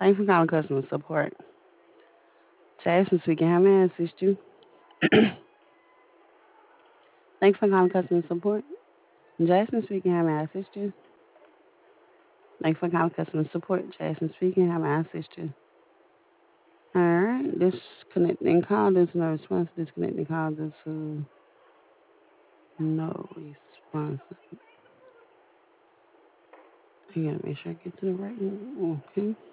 Thanks for calling customer support. Jasmine speaking. How may I assist you? Thanks for calling customer support. Jasmine speaking. How may I assist you? Thanks for calling customer support. Jasmine speaking. How may I assist you? All right. Disconnecting call. There's no response. Disconnecting call. Due to no response. I gotta make sure I get to the right one. Okay.